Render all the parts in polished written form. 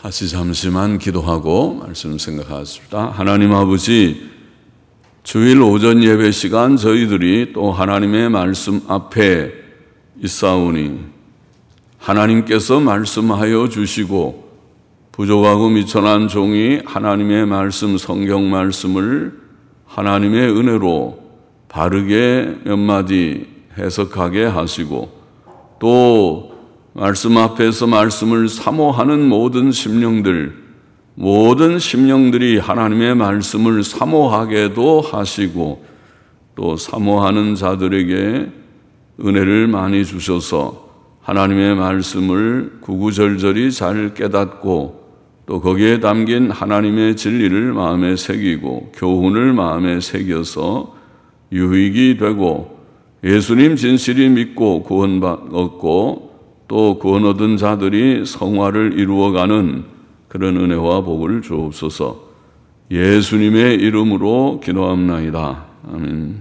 다시 잠시만 기도하고 말씀 생각하겠습니다. 하나님 아버지, 주일 오전 예배 시간 저희들이 또 하나님의 말씀 앞에 있사오니 하나님께서 말씀하여 주시고 부족하고 미천한 종이 하나님의 말씀, 성경 말씀을 하나님의 은혜로 바르게 몇 마디 해석하게 하시고 또 말씀 앞에서 말씀을 사모하는 모든 심령들이 하나님의 말씀을 사모하게도 하시고 또 사모하는 자들에게 은혜를 많이 주셔서 하나님의 말씀을 구구절절히 잘 깨닫고 또 거기에 담긴 하나님의 진리를 마음에 새기고 교훈을 마음에 새겨서 유익이 되고 예수님 진실이 믿고 구원 얻고 또 구원 얻은 자들이 성화를 이루어가는 그런 은혜와 복을 주옵소서. 예수님의 이름으로 기도합나이다. 아멘.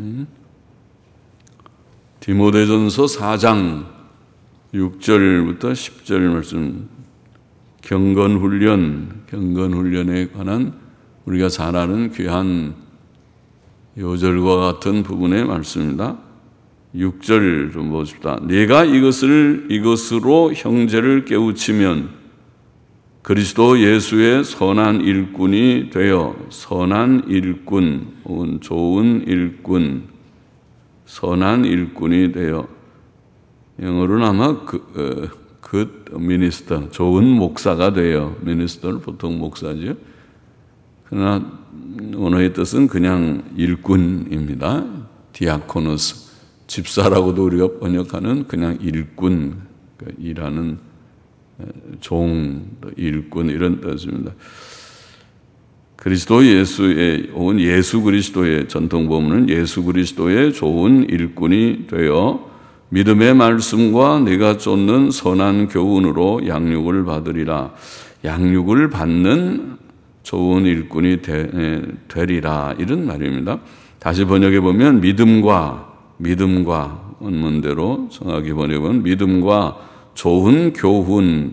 디모데전서 4장 6절부터 10절 말씀, 경건훈련에 관한 우리가 잘 아는 귀한 요절과 같은 부분의 말씀입니다. 6절 좀 보십시다. 네가 이것으로 형제를 깨우치면 그리스도 예수의 선한 일꾼이 되어, 선한 일꾼 혹은 좋은 일꾼, 선한 일꾼이 되어, 영어로는 아마 good minister, 좋은 목사가 되어, minister는 보통 목사죠. 그러나 원어의 뜻은 그냥 일꾼입니다. 디아코노스, 집사라고도 우리가 번역하는 그냥 일꾼, 그러니까 일하는 종, 일꾼 이런 뜻입니다. 그리스도 예수의 혹은 예수 그리스도의 전통 본문은 예수 그리스도의 좋은 일꾼이 되어 믿음의 말씀과 네가 쫓는 선한 교훈으로 양육을 받으리라. 양육을 받는 좋은 일꾼이 되리라, 이런 말입니다. 다시 번역해 보면 믿음과 원문대로 정확히 번역은 믿음과 좋은 교훈,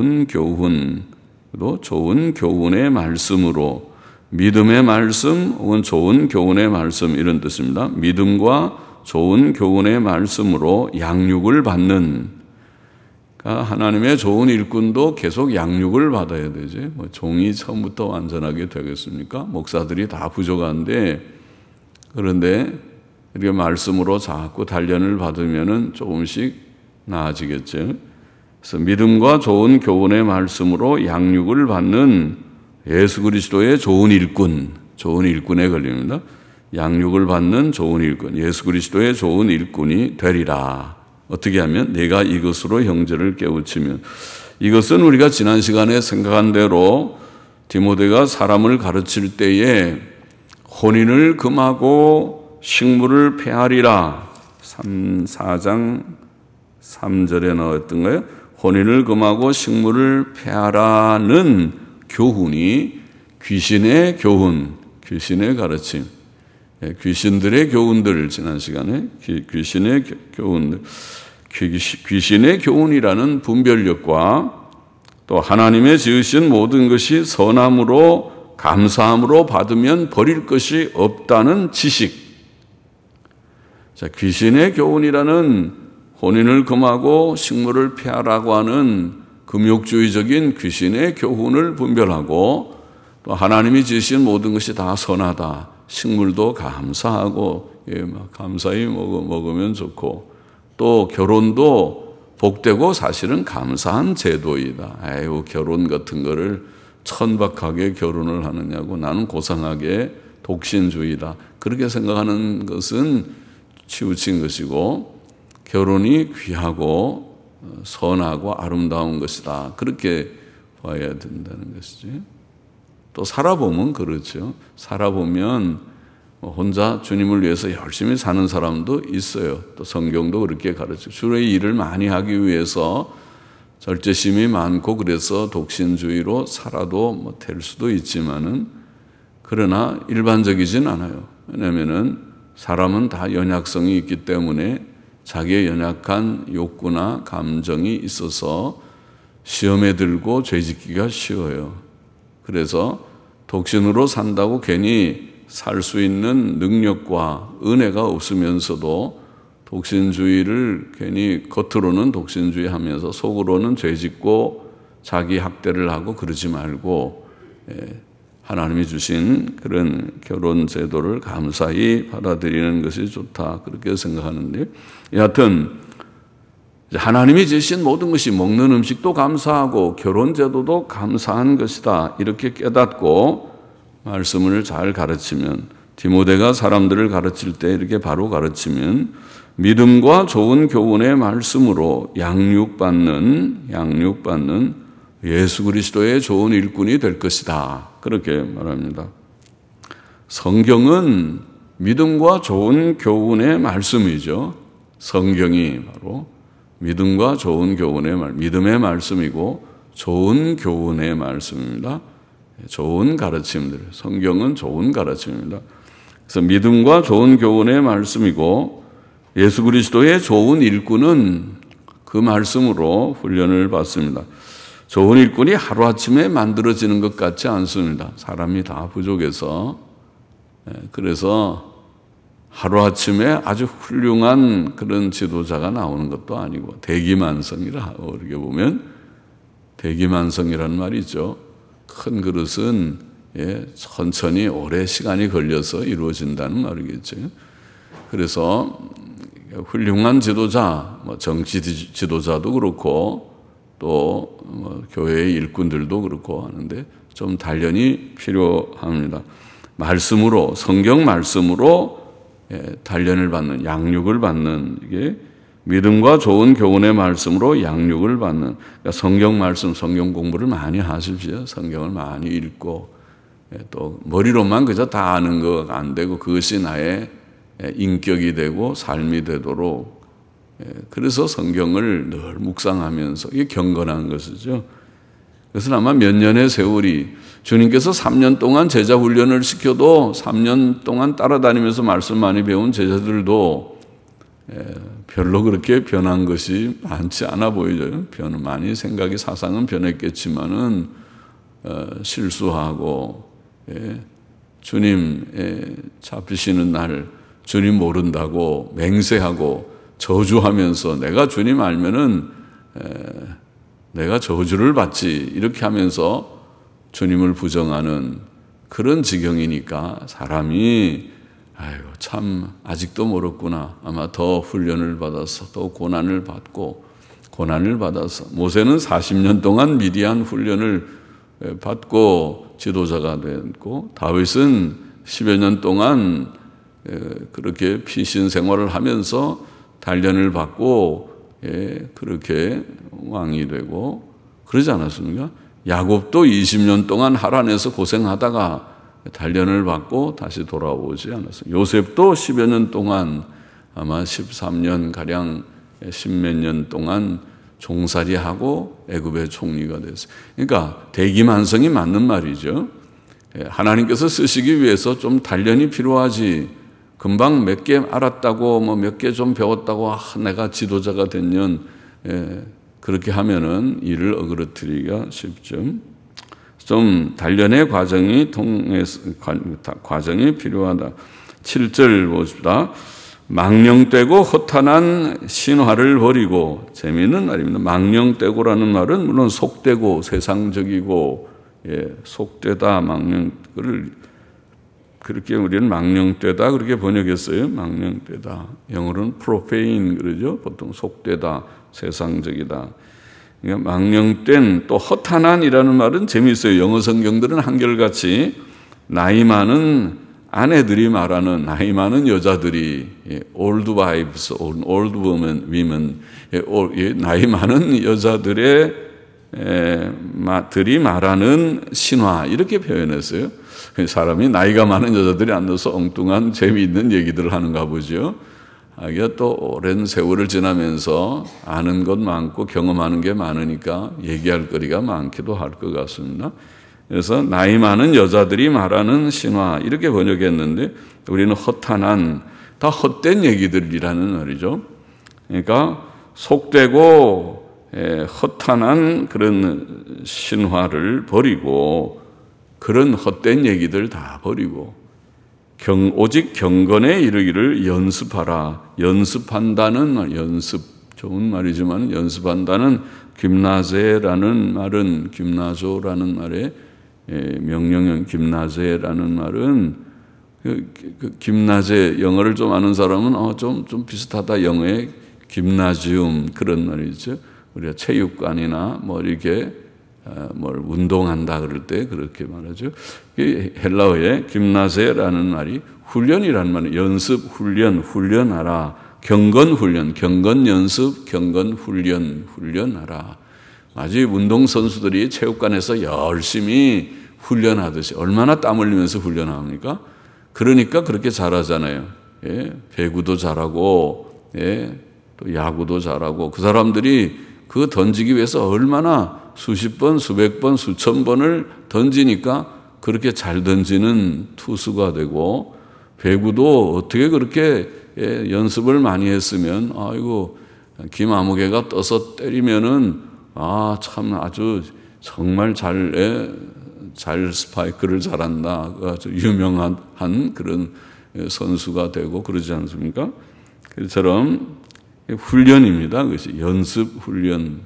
또 좋은 교훈의 말씀으로, 믿음의 말씀 혹은 좋은 교훈의 말씀 이런 뜻입니다. 믿음과 좋은 교훈의 말씀으로 양육을 받는, 그러니까 하나님의 좋은 일꾼도 계속 양육을 받아야 되지. 종이 처음부터 완전하게 되겠습니까? 목사들이 다 부족한데, 그런데 이렇게 말씀으로 자꾸 단련을 받으면은 조금씩 나아지겠죠. 그래서 믿음과 좋은 교훈의 말씀으로 양육을 받는 예수 그리스도의 좋은 일꾼에 걸립니다. 양육을 받는 좋은 일꾼, 예수 그리스도의 좋은 일꾼이 되리라. 어떻게 하면? 내가 이것으로 형제를 깨우치면. 이것은 우리가 지난 시간에 생각한 대로 디모데가 사람을 가르칠 때에 혼인을 금하고 식물을 폐하리라. 4장 3절에 나왔던 거예요. 혼인을 금하고 식물을 폐하라는 교훈이 귀신의 가르침, 귀신들의 교훈들, 지난 시간에 귀신의 교훈들, 귀신의 교훈이라는 분별력과 또 하나님의 지으신 모든 것이 선함으로 감사함으로 받으면 버릴 것이 없다는 지식. 자, 귀신의 교훈이라는 혼인을 금하고 식물을 폐하라고 하는 금욕주의적인 귀신의 교훈을 분별하고 또 하나님이 지으신 모든 것이 다 선하다. 식물도 감사하고 감사히 먹으면 좋고 또 결혼도 복되고 사실은 감사한 제도이다. 아유, 결혼 같은 거를 천박하게 결혼을 하느냐고, 나는 고상하게 독신주의다. 그렇게 생각하는 것은 치우친 것이고 결혼이 귀하고 선하고 아름다운 것이다. 그렇게 봐야 된다는 것이지. 또 살아보면 그렇죠. 살아보면 혼자 주님을 위해서 열심히 사는 사람도 있어요. 또 성경도 그렇게 가르쳐요. 주의 일을 많이 하기 위해서 절제심이 많고 그래서 독신주의로 살아도 될 수도 있지만은, 그러나 일반적이진 않아요. 왜냐하면은 사람은 다 연약성이 있기 때문에 자기의 연약한 욕구나 감정이 있어서 시험에 들고 죄짓기가 쉬워요. 그래서 독신으로 산다고 괜히 살 수 있는 능력과 은혜가 없으면서도 독신주의를 괜히 겉으로는 독신주의 하면서 속으로는 죄짓고 자기 학대를 하고 그러지 말고 하나님이 주신 그런 결혼 제도를 감사히 받아들이는 것이 좋다, 그렇게 생각하는데, 여하튼 하나님이 주신 모든 것이 먹는 음식도 감사하고 결혼 제도도 감사한 것이다, 이렇게 깨닫고 말씀을 잘 가르치면, 디모데가 사람들을 가르칠 때 이렇게 바로 가르치면 믿음과 좋은 교훈의 말씀으로 양육받는 예수 그리스도의 좋은 일꾼이 될 것이다, 그렇게 말합니다. 성경은 믿음과 좋은 교훈의 말씀이죠. 성경이 바로 믿음과 좋은 교훈의 믿음의 말씀이고 좋은 교훈의 말씀입니다. 좋은 가르침들, 성경은 좋은 가르침입니다. 그래서 믿음과 좋은 교훈의 말씀이고 예수 그리스도의 좋은 일꾼은 그 말씀으로 훈련을 받습니다. 좋은 일꾼이 하루아침에 만들어지는 것 같지 않습니다. 사람이 다 부족해서. 그래서 하루아침에 아주 훌륭한 그런 지도자가 나오는 것도 아니고, 대기만성이라, 어떻게 보면 대기만성이라는 말이 있죠. 큰 그릇은 천천히 오래 시간이 걸려서 이루어진다는 말이겠죠. 그래서 훌륭한 지도자, 정치 지도자도 그렇고 또 교회의 일꾼들도 그렇고 하는데 좀 단련이 필요합니다. 말씀으로, 성경 말씀으로 단련을 받는, 양육을 받는, 이게 믿음과 좋은 교훈의 말씀으로 양육을 받는, 그러니까 성경 말씀, 성경 공부를 많이 하십시오. 성경을 많이 읽고, 또 머리로만 그저 다 아는 거 안 되고 그것이 나의 인격이 되고 삶이 되도록, 그래서 성경을 늘 묵상하면서, 이게 경건한 것이죠. 그래서 아마 몇 년의 세월이, 주님께서 3년 동안 제자 훈련을 시켜도 3년 동안 따라다니면서 말씀 많이 배운 제자들도 별로 그렇게 변한 것이 많지 않아 보이죠. 많이 생각이, 사상은 변했겠지만은 실수하고, 주님 잡히시는 날 주님 모른다고 맹세하고 저주하면서, 내가 주님 알면은 내가 저주를 받지, 이렇게 하면서 주님을 부정하는 그런 지경이니까 사람이 아이고 참 아직도 멀었구나, 아마 더 훈련을 받아서 더 고난을 받아서, 모세는 40년 동안 미디안 훈련을 받고 지도자가 됐고, 다윗은 10여 년 동안 그렇게 피신 생활을 하면서 단련을 받고 그렇게 왕이 되고 그러지 않았습니까? 야곱도 20년 동안 하란에서 고생하다가 단련을 받고 다시 돌아오지 않았어요. 요셉도 10여 년 동안, 아마 13년가량 10몇 년 동안 종살이하고 애굽의 총리가 됐어요. 그러니까 대기만성이 맞는 말이죠. 하나님께서 쓰시기 위해서 좀 단련이 필요하지, 금방 몇 개 알았다고 몇 개 좀 배웠다고 내가 지도자가 됐년, 그렇게 하면은 일을 어그러뜨리기가 쉽죠. 좀 단련의 과정이 필요하다. 7절 봅시다. 망령되고 허탄한 신화를 버리고, 재미있는 말입니다. 망령되고라는 말은 물론 속되고 세상적이고, 속되다, 망령을 그렇게 우리는 망령되다 그렇게 번역했어요. 망령되다. 영어로는 profane 그러죠. 보통 속되다, 세상적이다. 그러니까 망령된, 또 허탄한이라는 말은 재미있어요. 영어 성경들은 한결같이 나이 많은 아내들이 말하는, 나이 많은 여자들이, old wives, old women, 나이 많은 여자들의 들이 말하는 신화, 이렇게 표현했어요. 사람이 나이가 많은 여자들이 앉아서 엉뚱한 재미있는 얘기들을 하는가 보죠. 이게 또 오랜 세월을 지나면서 아는 것 많고 경험하는 게 많으니까 얘기할 거리가 많기도 할 것 같습니다. 그래서 나이 많은 여자들이 말하는 신화, 이렇게 번역했는데 우리는 허탄한, 다 헛된 얘기들이라는 말이죠. 그러니까 속되고 허탄한 그런 신화를 버리고 그런 헛된 얘기들 다 버리고 오직 경건에 이르기를 연습하라. 연습한다는 연습 좋은 말이지만 연습한다는 김나제라는 말은 김나조라는 말에 명령형 김나제라는 말은 그 김나제 영어를 좀 아는 사람은 좀 비슷하다 영어에 김나지움 그런 말이죠. 우리가 체육관이나 뭐 이렇게 뭘 운동한다 그럴 때 그렇게 말하죠. 헬라어에 김나제라는 말이 훈련이라는 말이에요. 연습, 훈련, 훈련하라. 경건 훈련, 경건 연습, 경건 훈련, 훈련하라. 마치 운동선수들이 체육관에서 열심히 훈련하듯이 얼마나 땀 흘리면서 훈련합니까? 그러니까 그렇게 잘하잖아요. 배구도 잘하고, 또 야구도 잘하고, 그 사람들이 그거 던지기 위해서 얼마나 수십 번, 수백 번, 수천 번을 던지니까 그렇게 잘 던지는 투수가 되고, 배구도 어떻게 그렇게 연습을 많이 했으면, 아이고, 김아무개가 떠서 때리면은, 참 아주 정말 잘 스파이크를 잘한다. 아주 유명한 그런 선수가 되고 그러지 않습니까? 그처럼 훈련입니다. 그것이 연습 훈련.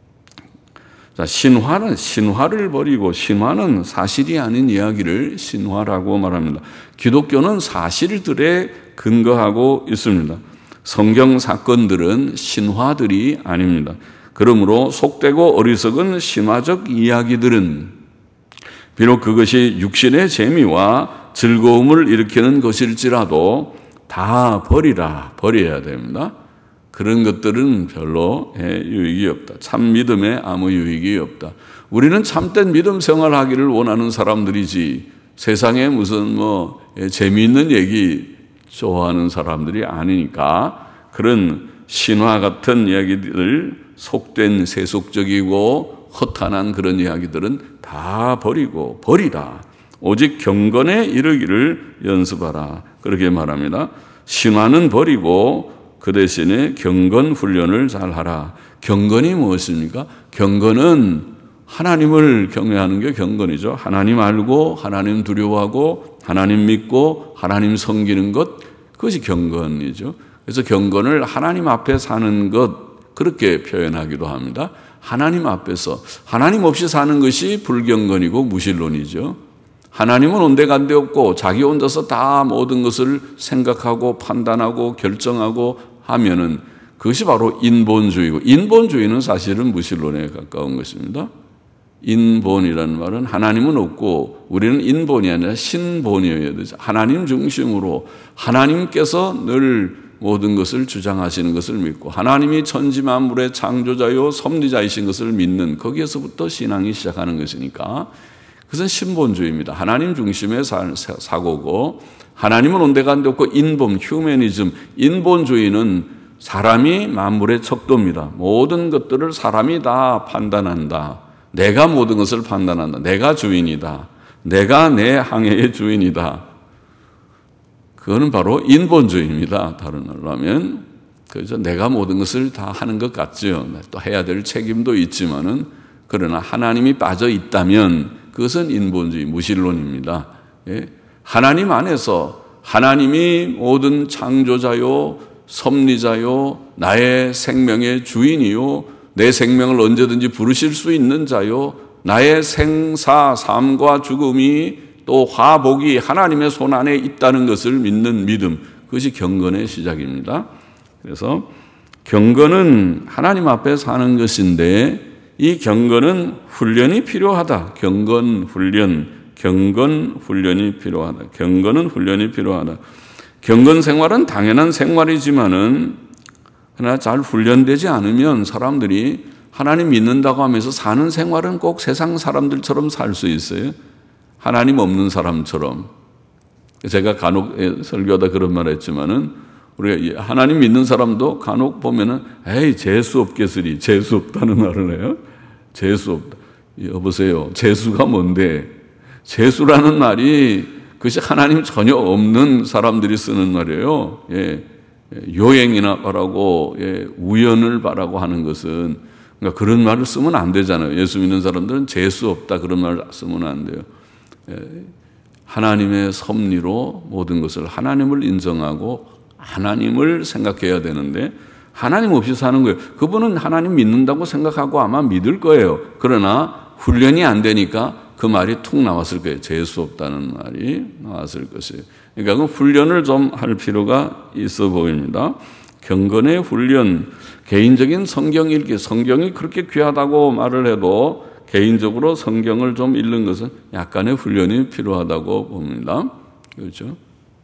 자, 신화를 버리고 신화는 사실이 아닌 이야기를 신화라고 말합니다. 기독교는 사실들에 근거하고 있습니다. 성경 사건들은 신화들이 아닙니다. 그러므로 속되고 어리석은 신화적 이야기들은 비록 그것이 육신의 재미와 즐거움을 일으키는 것일지라도 다 버려야 됩니다. 그런 것들은 별로 유익이 없다. 참 믿음에 아무 유익이 없다. 우리는 참된 믿음 생활하기를 원하는 사람들이지 세상에 무슨 재미있는 얘기 좋아하는 사람들이 아니니까 그런 신화 같은 이야기들 속된 세속적이고 허탄한 그런 이야기들은 다 버리라. 오직 경건에 이르기를 연습하라. 그렇게 말합니다. 신화는 버리고 그 대신에 경건 훈련을 잘하라. 경건이 무엇입니까? 경건은 하나님을 경외하는 게 경건이죠. 하나님 알고 하나님 두려워하고 하나님 믿고 하나님 섬기는 것, 그것이 경건이죠. 그래서 경건을 하나님 앞에 사는 것, 그렇게 표현하기도 합니다. 하나님 앞에서, 하나님 없이 사는 것이 불경건이고 무신론이죠. 하나님은 온데간데 없고 자기 혼자서 다 모든 것을 생각하고 판단하고 결정하고 하면은 그것이 바로 인본주의고, 인본주의는 사실은 무신론에 가까운 것입니다. 인본이라는 말은 하나님은 없고 우리는 인본이 아니라 신본이어야 되죠. 하나님 중심으로 하나님께서 늘 모든 것을 주장하시는 것을 믿고 하나님이 천지 만물의 창조자요 섭리자이신 것을 믿는, 거기에서부터 신앙이 시작하는 것이니까 그것은 신본주의입니다. 하나님 중심의 사고고, 하나님은 온데간데 없고 인본, 휴머니즘, 인본주의는 사람이 만물의 척도입니다. 모든 것들을 사람이 다 판단한다. 내가 모든 것을 판단한다. 내가 주인이다. 내가 내 항해의 주인이다. 그거는 바로 인본주의입니다. 다른 말로 하면. 그래서 내가 모든 것을 다 하는 것 같죠. 또 해야 될 책임도 있지만은, 그러나 하나님이 빠져 있다면 그것은 인본주의, 무신론입니다. 하나님 안에서 하나님이 모든 창조자요, 섭리자요, 나의 생명의 주인이요, 내 생명을 언제든지 부르실 수 있는 자요, 나의 생사, 삶과 죽음이 또 화복이 하나님의 손 안에 있다는 것을 믿는 믿음, 그것이 경건의 시작입니다. 그래서 경건은 하나님 앞에 사는 것인데 이 경건은 훈련이 필요하다. 경건 훈련이 필요하다. 경건은 훈련이 필요하다. 경건 생활은 당연한 생활이지만은 그러나 잘 훈련되지 않으면 사람들이 하나님 믿는다고 하면서 사는 생활은 꼭 세상 사람들처럼 살 수 있어요. 하나님 없는 사람처럼. 제가 간혹 설교하다 그런 말 했지만은 우리가 하나님 믿는 사람도 간혹 보면은 에이 재수 없겠으리, 재수 없다는 말을 해요. 재수 없다. 여보세요. 재수가 뭔데? 재수라는 말이 그것이 하나님 전혀 없는 사람들이 쓰는 말이에요. 요행이나 바라고 우연을 바라고 하는 것은 그러니까 그런 말을 쓰면 안 되잖아요. 예수 믿는 사람들은 재수 없다 그런 말을 쓰면 안 돼요. 하나님의 섭리로 모든 것을 하나님을 인정하고 하나님을 생각해야 되는데 하나님 없이 사는 거예요. 그분은 하나님 믿는다고 생각하고 아마 믿을 거예요. 그러나 훈련이 안 되니까 그 말이 툭 나왔을 거예요. 재수 없다는 말이 나왔을 것이에요. 그러니까 그 훈련을 좀 할 필요가 있어 보입니다. 경건의 훈련, 개인적인 성경 읽기, 성경이 그렇게 귀하다고 말을 해도 개인적으로 성경을 좀 읽는 것은 약간의 훈련이 필요하다고 봅니다. 그렇죠?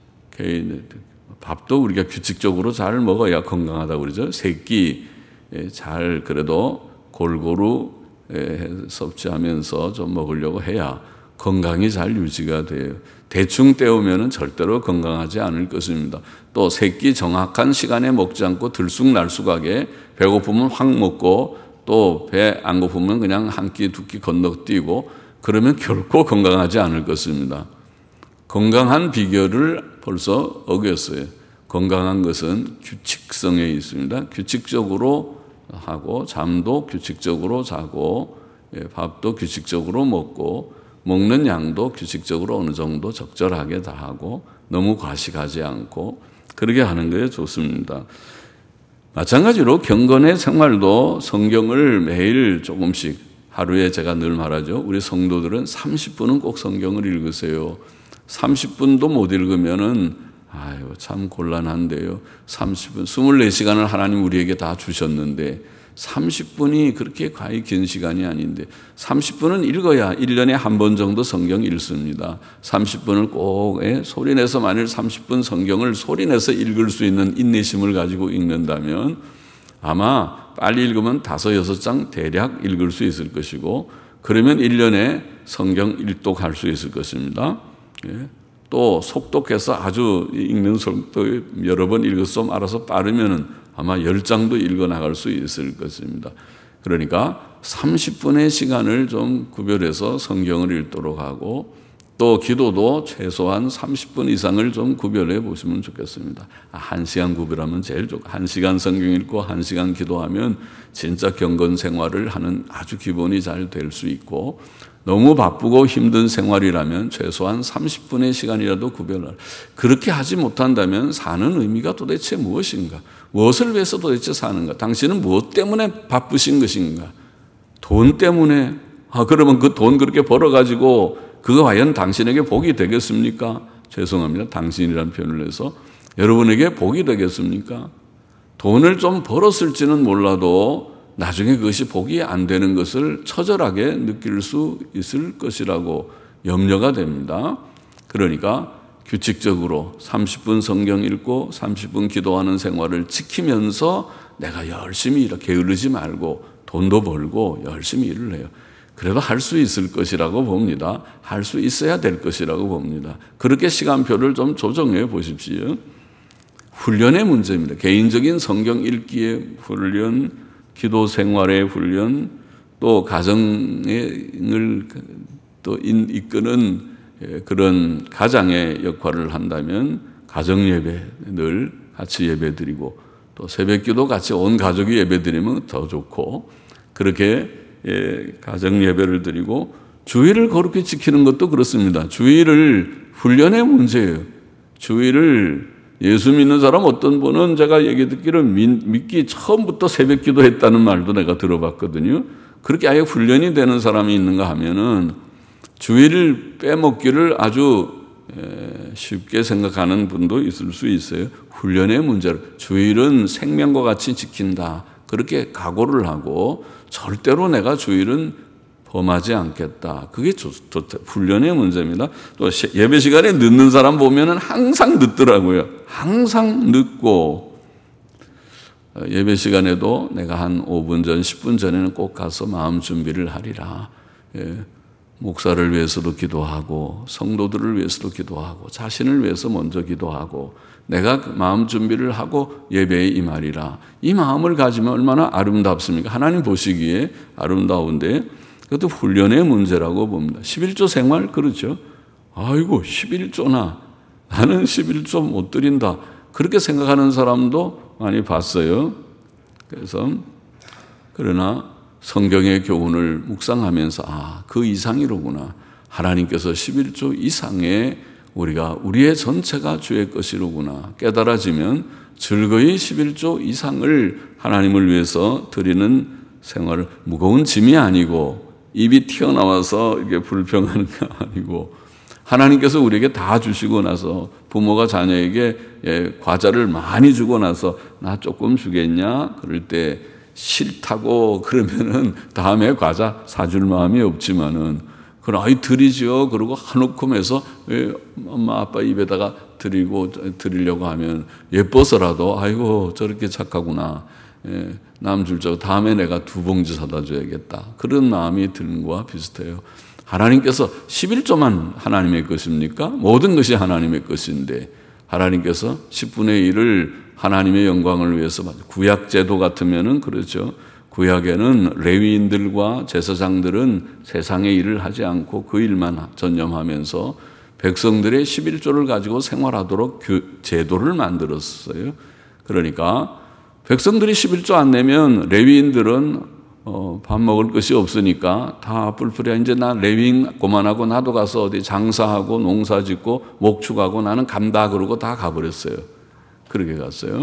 밥도 우리가 규칙적으로 잘 먹어야 건강하다고 그러죠. 세끼 잘 그래도 골고루 섭취하면서 좀 먹으려고 해야 건강이 잘 유지가 돼요. 대충 때우면 절대로 건강하지 않을 것입니다. 또 세끼 정확한 시간에 먹지 않고 들쑥날쑥하게 배고프면 확 먹고 또 배 안 고프면 그냥 한 끼 두 끼 건너뛰고 그러면 결코 건강하지 않을 것입니다. 건강한 비결을 벌써 어겼어요. 건강한 것은 규칙성에 있습니다. 규칙적으로 하고 잠도 규칙적으로 자고 밥도 규칙적으로 먹고 먹는 양도 규칙적으로 어느 정도 적절하게 다 하고 너무 과식하지 않고 그렇게 하는 게 좋습니다. 마찬가지로 경건의 생활도 성경을 매일 조금씩 하루에 제가 늘 말하죠. 우리 성도들은 30분은 꼭 성경을 읽으세요. 30분도 못 읽으면은 참 곤란한데요. 30분, 24시간을 하나님 우리에게 다 주셨는데 30분이 그렇게 과히 긴 시간이 아닌데 30분은 읽어야 1년에 한 번 정도 성경 읽습니다. 30분을 꼭 소리내서 만일 30분 성경을 소리내서 읽을 수 있는 인내심을 가지고 읽는다면 아마 빨리 읽으면 5, 6장 대략 읽을 수 있을 것이고 그러면 1년에 성경 일독할 수 있을 것입니다. 또 속독해서 아주 읽는 속도 여러 번 읽어서 좀 알아서 빠르면은 아마 10장도 읽어 나갈 수 있을 것입니다. 그러니까 30분의 시간을 좀 구별해서 성경을 읽도록 하고 또 기도도 최소한 30분 이상을 좀 구별해 보시면 좋겠습니다. 1시간 구별하면 제일 좋고 1시간 성경 읽고 1시간 기도하면 진짜 경건 생활을 하는 아주 기본이 잘 될 수 있고 너무 바쁘고 힘든 생활이라면 최소한 30분의 시간이라도 구별하라. 그렇게 하지 못한다면 사는 의미가 도대체 무엇인가? 무엇을 위해서 도대체 사는가? 당신은 무엇 때문에 바쁘신 것인가? 돈 때문에? 그러면 그 돈 그렇게 벌어가지고 그거 과연 당신에게 복이 되겠습니까? 죄송합니다. 당신이라는 표현을 해서 여러분에게 복이 되겠습니까? 돈을 좀 벌었을지는 몰라도 나중에 그것이 복이 안 되는 것을 처절하게 느낄 수 있을 것이라고 염려가 됩니다. 그러니까 규칙적으로 30분 성경 읽고 30분 기도하는 생활을 지키면서 내가 열심히 게으르지 말고 돈도 벌고 열심히 일을 해요. 그래도 할 수 있을 것이라고 봅니다. 할 수 있어야 될 것이라고 봅니다. 그렇게 시간표를 좀 조정해 보십시오. 훈련의 문제입니다. 개인적인 성경 읽기의 훈련, 기도 생활의 훈련, 또 가정을 또 이끄는 그런 가장의 역할을 한다면 가정 예배 늘 같이 예배 드리고 또 새벽기도 같이 온 가족이 예배 드리면 더 좋고 그렇게 가정 예배를 드리고 주의를 거룩히 지키는 것도 그렇습니다. 주의를 훈련의 문제예요. 주의를 예수 믿는 사람 어떤 분은 제가 얘기 듣기로는 믿기 처음부터 새벽기도 했다는 말도 내가 들어봤거든요. 그렇게 아예 훈련이 되는 사람이 있는가 하면은 주의를 빼먹기를 아주 쉽게 생각하는 분도 있을 수 있어요. 훈련의 문제로 주일은 생명과 같이 지킨다. 그렇게 각오를 하고 절대로 내가 주일은 범하지 않겠다. 그게 훈련의 문제입니다. 또 예배 시간에 늦는 사람 보면은 항상 늦더라고요. 항상 늦고 예배 시간에도 내가 한 5분 전, 10분 전에는 꼭 가서 마음 준비를 하리라. 목사를 위해서도 기도하고 성도들을 위해서도 기도하고 자신을 위해서 먼저 기도하고 내가 마음 준비를 하고 예배에 임하리라. 이 마음을 가지면 얼마나 아름답습니까? 하나님 보시기에 아름다운데 그것도 훈련의 문제라고 봅니다. 11조 생활 그렇죠. 아이고 11조나 나는 11조 못 드린다. 그렇게 생각하는 사람도 많이 봤어요. 그래서 그러나 성경의 교훈을 묵상하면서 그 이상이로구나. 하나님께서 11조 이상의 우리의 전체가 주의 것이로구나 깨달아지면 즐거이 11조 이상을 하나님을 위해서 드리는 생활을, 무거운 짐이 아니고 입이 튀어나와서 이게 불평하는 게 아니고, 하나님께서 우리에게 다 주시고 나서, 부모가 자녀에게 과자를 많이 주고 나서 나 조금 주겠냐 그럴 때 싫다고 그러면은 다음에 과자 사줄 마음이 없지만은, 그럼 드리죠. 그러고 한 움큼해서 엄마 아빠 입에다가 드리려고 하면 예뻐서라도 아이고 저렇게 착하구나, 남 줄 줄 다음에 내가 2봉지 사다 줘야겠다, 그런 마음이 드는 거와 비슷해요. 하나님께서 11조만 하나님의 것입니까? 모든 것이 하나님의 것인데 하나님께서 10분의 1을 하나님의 영광을 위해서, 구약 제도 같으면은 그렇죠. 구약에는 레위인들과 제사장들은 세상의 일을 하지 않고 그 일만 전념하면서 백성들의 11조를 가지고 생활하도록 제도를 만들었어요. 그러니까 백성들이 11조 안 내면 레위인들은 밥 먹을 것이 없으니까 다 뿔뿔이야. 이제 나 레위인 그만하고 나도 가서 어디 장사하고 농사 짓고 목축하고 나는 간다 그러고 다 가버렸어요. 그렇게 갔어요.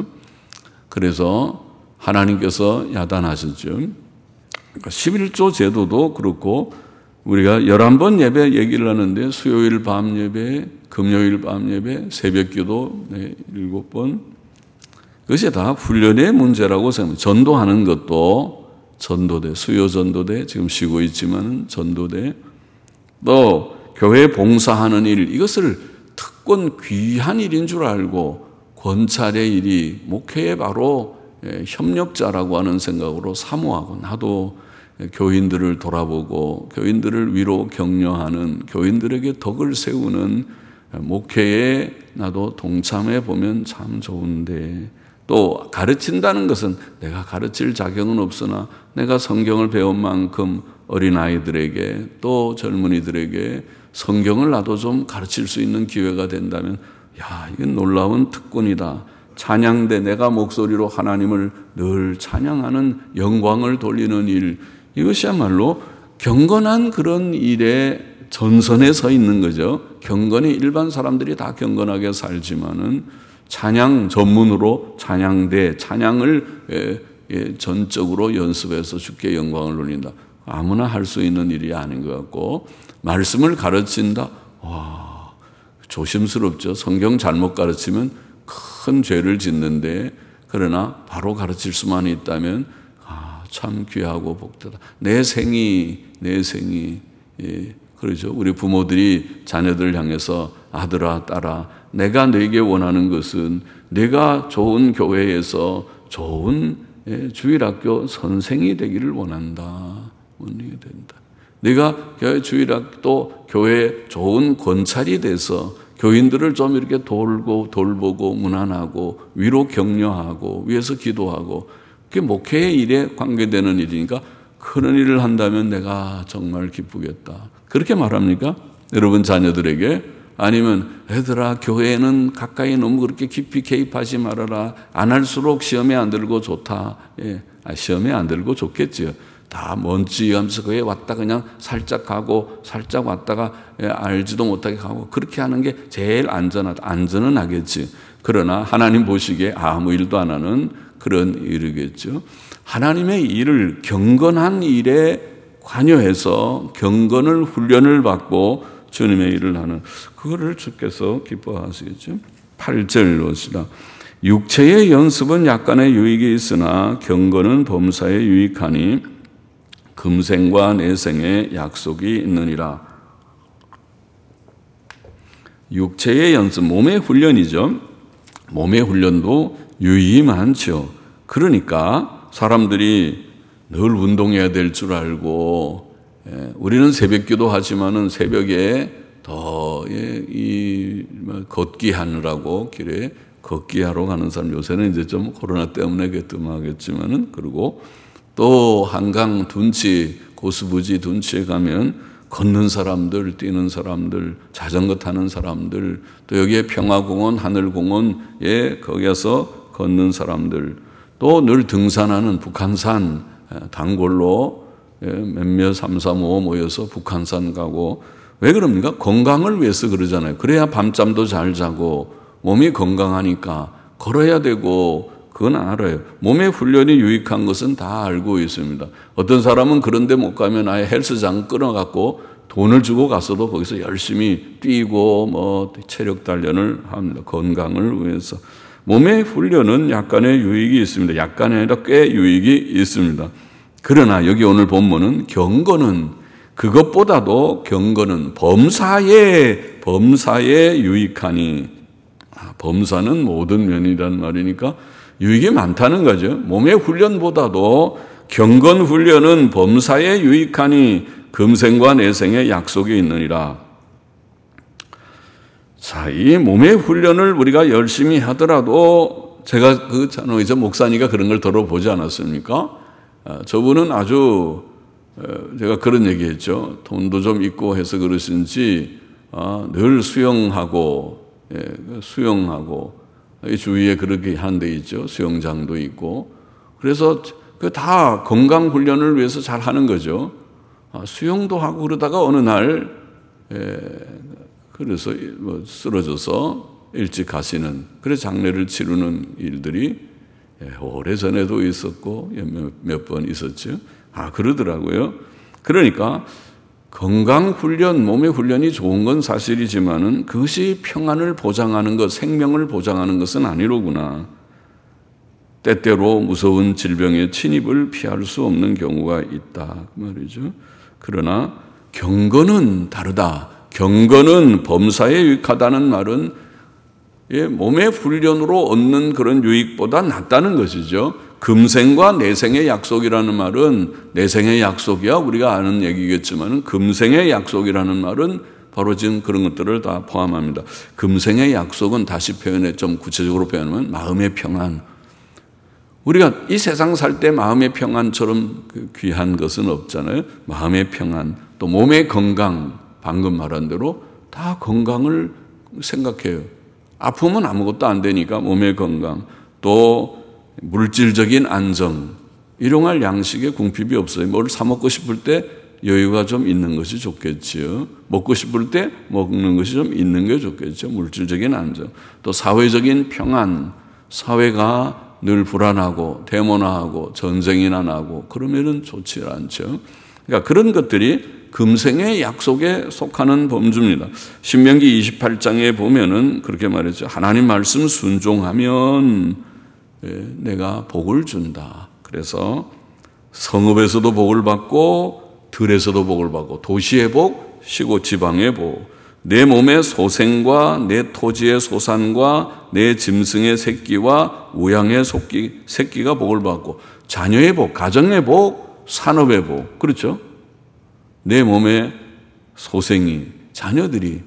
그래서 하나님께서 야단하셨죠. 그러니까 11조 제도도 그렇고, 우리가 11번 예배 얘기를 하는데 수요일 밤 예배, 금요일 밤 예배, 새벽기도 7번, 그것이 다 훈련의 문제라고 생각합니다. 전도하는 것도 전도대, 수요 전도대, 지금 쉬고 있지만 전도대, 또 교회 봉사하는 일, 이것을 특권 귀한 일인 줄 알고 권찰의 일이 목회의 바로 협력자라고 하는 생각으로 사모하고, 나도 교인들을 돌아보고 교인들을 위로 격려하는, 교인들에게 덕을 세우는 목회에 나도 동참해 보면 참 좋은데, 또 가르친다는 것은 내가 가르칠 자격은 없으나 내가 성경을 배운 만큼 어린아이들에게 또 젊은이들에게 성경을 나도 좀 가르칠 수 있는 기회가 된다면, 이건 놀라운 특권이다. 찬양대, 내가 목소리로 하나님을 늘 찬양하는, 영광을 돌리는 일, 이것이야말로 경건한 그런 일에 전선에 서 있는 거죠. 경건이 일반 사람들이 다 경건하게 살지만은 찬양 전문으로 찬양대, 찬양을 전적으로 연습해서 주께 영광을 돌린다. 아무나 할 수 있는 일이 아닌 것 같고, 말씀을 가르친다. 조심스럽죠. 성경 잘못 가르치면 큰 죄를 짓는데, 그러나 바로 가르칠 수만 있다면 참 귀하고 복되다. 내 생이 그렇죠. 우리 부모들이 자녀들을 향해서 아들아 딸아, 내가 너에게 원하는 것은 내가 좋은 교회에서 좋은 주일학교 선생이 되기를 원한다. 원하게 된다. 네가 주일학교 교회 좋은 권찰이 돼서 교인들을 좀 이렇게 돌보고 문안하고 위로 격려하고 위해서 기도하고, 그게 목회의 일에 관계되는 일이니까 그런 일을 한다면 내가 정말 기쁘겠다. 그렇게 말합니까? 여러분 자녀들에게? 아니면 얘들아 교회에는 가까이 너무 그렇게 깊이 개입하지 말아라. 안 할수록 시험에 안 들고 좋다. 시험에 안 들고 좋겠지요. 다 먼지 하면서 거기에 왔다 그냥 살짝 가고 살짝 왔다가 알지도 못하게 가고, 그렇게 하는 게 제일 안전하다. 안전은 하겠지. 그러나 하나님 보시기에 아무 일도 안 하는 그런 일이겠죠. 하나님의 일을 경건한 일에 관여해서 경건을 훈련을 받고 주님의 일을 하는, 그거를 주께서 기뻐하시겠죠. 8절 봅시다. 육체의 연습은 약간의 유익이 있으나 경건은 범사에 유익하니 금생과 내생에 약속이 있느니라. 육체의 연습, 몸의 훈련이죠. 몸의 훈련도 유익이 많죠. 그러니까 사람들이 늘 운동해야 될 줄 알고, 우리는 새벽기도 하지만은 새벽에 더 걷기 하느라고 길에 걷기 하러 가는 사람, 요새는 이제 좀 코로나 때문에 뜸하겠지만은, 그리고 또 한강 둔치, 고수부지 둔치에 가면 걷는 사람들, 뛰는 사람들, 자전거 타는 사람들, 또 여기에 평화공원, 하늘공원에 거기 가서 걷는 사람들, 또 늘 등산하는 북한산, 단골로 몇몇 3, 4, 5 모여서 북한산 가고 왜 그럽니까? 건강을 위해서 그러잖아요. 그래야 밤잠도 잘 자고 몸이 건강하니까 걸어야 되고 그건 알아요. 몸의 훈련이 유익한 것은 다 알고 있습니다. 어떤 사람은 그런 데 못 가면 아예 헬스장 끊어갖고 돈을 주고 갔어도 거기서 열심히 뛰고 체력 단련을 합니다. 건강을 위해서. 몸의 훈련은 약간의 유익이 있습니다. 약간이 아니라 꽤 유익이 있습니다. 그러나 여기 오늘 본문은 경건은 그것보다도 경건은 범사에 유익하니 범사는 모든 면이란 말이니까 유익이 많다는 거죠. 몸의 훈련보다도 경건 훈련은 범사에 유익하니 금생과 내생의 약속이 있느니라. 자, 이 몸의 훈련을 우리가 열심히 하더라도 제가 그 찬호이자 목사니까 그런 걸 들어보지 않았습니까? 저분은 아주 제가 그런 얘기했죠. 돈도 좀 있고 해서 그러신지 늘 수영하고 이 주위에 그렇게 한 데 있죠. 수영장도 있고. 그래서 그 다 건강 훈련을 위해서 잘 하는 거죠. 수영도 하고 그러다가 어느 날 그래서 쓰러져서 일찍 가시는 그래서 장례를 치르는 일들이 오래전에도 있었고 몇 번 있었죠. 그러더라고요. 그러니까 건강 훈련, 몸의 훈련이 좋은 건 사실이지만은 그것이 평안을 보장하는 것, 생명을 보장하는 것은 아니로구나. 때때로 무서운 질병의 침입을 피할 수 없는 경우가 있다 그 말이죠. 그러나 경건은 다르다. 경건은 범사에 유익하다는 말은 몸의 훈련으로 얻는 그런 유익보다 낫다는 것이죠. 금생과 내생의 약속이라는 말은 내생의 약속이야 우리가 아는 얘기겠지만 금생의 약속이라는 말은 바로 지금 그런 것들을 다 포함합니다. 금생의 약속은 다시 표현해 좀 구체적으로 표현하면 마음의 평안. 우리가 이 세상 살 때 마음의 평안처럼 귀한 것은 없잖아요. 마음의 평안, 또 몸의 건강, 방금 말한 대로 다 건강을 생각해요. 아프면 아무것도 안 되니까 몸의 건강, 또 물질적인 안정, 일용할 양식에 궁핍이 없어요. 뭘 사 먹고 싶을 때 여유가 좀 있는 것이 좋겠지요. 먹고 싶을 때 먹는 것이 좀 있는 게 좋겠죠. 물질적인 안정, 또 사회적인 평안, 사회가 늘 불안하고 대문화하고 전쟁이나 나고 그러면은 좋지 않죠. 그러니까 그런 것들이 금생의 약속에 속하는 범주입니다. 신명기 28장에 보면은 그렇게 말했죠. 하나님 말씀 순종하면 내가 복을 준다. 그래서 성읍에서도 복을 받고 들에서도 복을 받고 도시의 복, 시고 지방의 복, 내 몸의 소생과 내 토지의 소산과 내 짐승의 새끼와 우양의 새끼가 복을 받고 자녀의 복, 가정의 복, 산업의 복. 그렇죠? 내 몸의 소생이, 자녀들이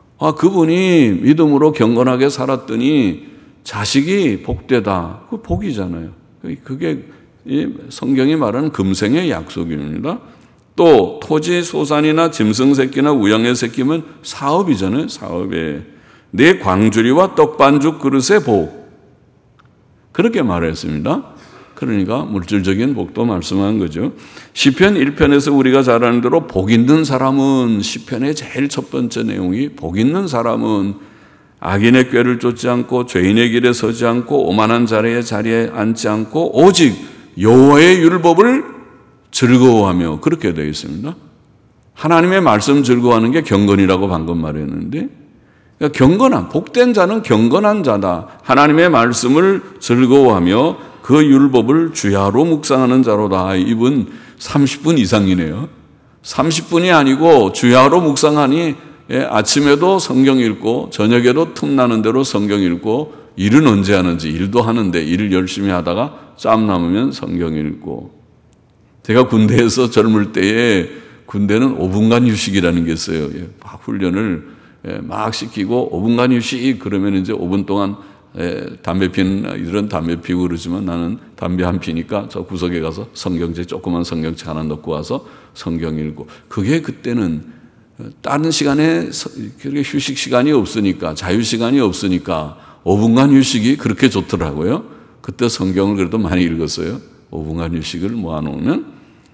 그분이 믿음으로 경건하게 살았더니 자식이 복되다. 그 복이잖아요. 그게 성경이 말하는 금생의 약속입니다. 또 토지 소산이나 짐승 새끼나 우양의 새끼면 사업이잖아요. 사업에 내 광주리와 떡반죽 그릇의 복. 그렇게 말했습니다. 그러니까 물질적인 복도 말씀한 거죠. 시편 1편에서 우리가 잘 아는 대로 복 있는 사람은, 시편의 제일 첫 번째 내용이 복 있는 사람은 악인의 꾀를 쫓지 않고 죄인의 길에 서지 않고 오만한 자리에 앉지 않고 오직 여호와의 율법을 즐거워하며 그렇게 되어 있습니다. 하나님의 말씀 즐거워하는 게 경건이라고 방금 말했는데, 그러니까 경건한, 복된 자는 경건한 자다. 하나님의 말씀을 즐거워하며 그 율법을 주야로 묵상하는 자로다. 이분 30분 이상이네요. 30분이 아니고 주야로 묵상하니 아침에도 성경 읽고 저녁에도 틈나는 대로 성경 읽고 일은 언제 하는지 일도 하는데 일을 열심히 하다가 짬 남으면 성경 읽고. 제가 군대에서 젊을 때에 군대는 5분간 휴식이라는 게 있어요. 막 훈련을 막 시키고 5분간 휴식 그러면 이제 5분 동안 담배 피는 이들은 담배 피우고 그러지만 나는 담배 안 피니까 저 구석에 가서 성경책 조그만 성경책 하나 넣고 와서 성경 읽고. 그게 그때는 다른 시간에 그렇게 휴식 시간이 없으니까 자유 시간이 없으니까 5분간 휴식이 그렇게 좋더라고요. 그때 성경을 그래도 많이 읽었어요. 5분간 휴식을 모아놓으면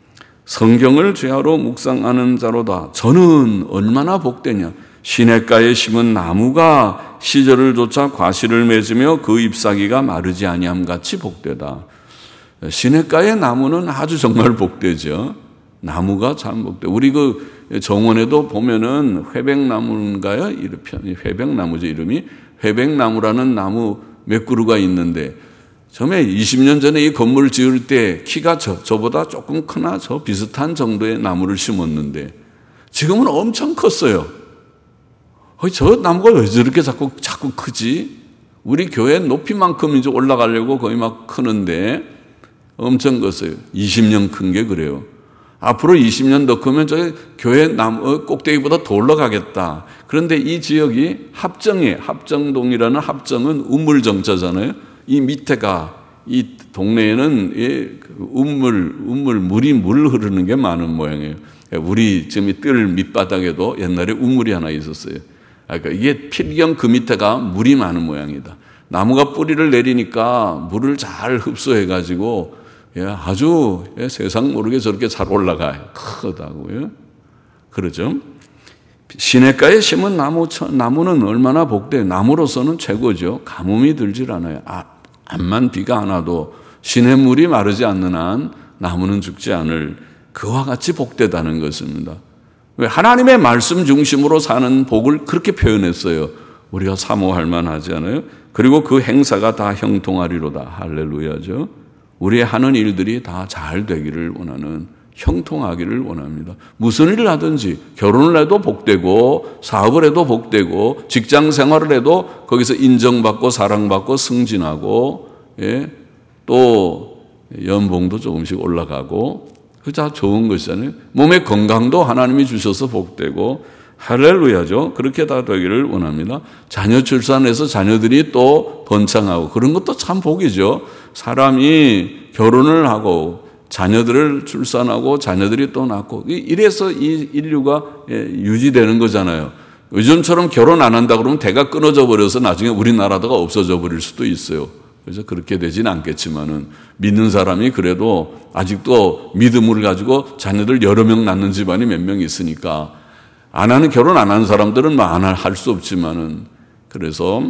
성경을 죄하로 묵상하는 자로다. 저는 얼마나 복되냐. 시냇가에 심은 나무가 시절을 쫓아 과실을 맺으며 그 잎사귀가 마르지 아니함 같이 복되다. 시냇가의 나무는 아주 정말 복되죠. 나무가 참 복돼. 우리 그 정원에도 보면은 회백나무인가요? 회백나무죠, 이름이. 회백나무라는 나무 몇 그루가 있는데, 처음에 20년 전에 이 건물 지을 때 키가 저보다 조금 크나 저 비슷한 정도의 나무를 심었는데, 지금은 엄청 컸어요. 저 나무가 왜 저렇게 자꾸 크지? 우리 교회 높이만큼 이제 올라가려고 거의 막 크는데, 엄청 컸어요. 20년 큰 게 그래요. 앞으로 20년 더 크면 저 교회 나무 꼭대기보다 더 올라가겠다. 그런데 이 지역이 합정동이라는 합정은 우물정자잖아요. 이 밑에가 이 동네에는 물이 흐르는 게 많은 모양이에요. 우리 지금 이 뜰 밑바닥에도 옛날에 우물이 하나 있었어요. 그러니까 이게 필경 그 밑에가 물이 많은 모양이다. 나무가 뿌리를 내리니까 물을 잘 흡수해가지고 아주 세상 모르게 저렇게 잘 올라가요. 크다고요. 그러죠. 시냇가에 심은 나무는 얼마나 복돼. 나무로서는 최고죠. 가뭄이 들질 않아요. 암만 비가 안 와도 시냇물이 마르지 않는 한 나무는 죽지 않을, 그와 같이 복되다는 것입니다. 왜? 하나님의 말씀 중심으로 사는 복을 그렇게 표현했어요. 우리가 사모할 만하지 않아요? 그리고 그 행사가 다 형통하리로다. 할렐루야죠. 우리의 하는 일들이 다 잘 되기를 원하는, 형통하기를 원합니다. 무슨 일을 하든지 결혼을 해도 복되고, 사업을 해도 복되고, 직장 생활을 해도 거기서 인정받고 사랑받고 승진하고, 또 연봉도 조금씩 올라가고, 그게 다 좋은 것이잖아요. 몸의 건강도 하나님이 주셔서 복되고, 할렐루야죠. 그렇게 다 되기를 원합니다. 자녀 출산해서 자녀들이 또 번창하고, 그런 것도 참 복이죠. 사람이 결혼을 하고 자녀들을 출산하고 자녀들이 또 낳고, 이래서 이 인류가 유지되는 거잖아요. 요즘처럼 결혼 안 한다 그러면 대가 끊어져 버려서 나중에 우리나라가 없어져 버릴 수도 있어요. 그래서 그렇게 되지는 않겠지만은, 믿는 사람이 그래도 아직도 믿음을 가지고 자녀들 여러 명 낳는 집안이 몇 명 있으니까, 결혼 안 하는 사람들은 할 수 없지만은, 그래서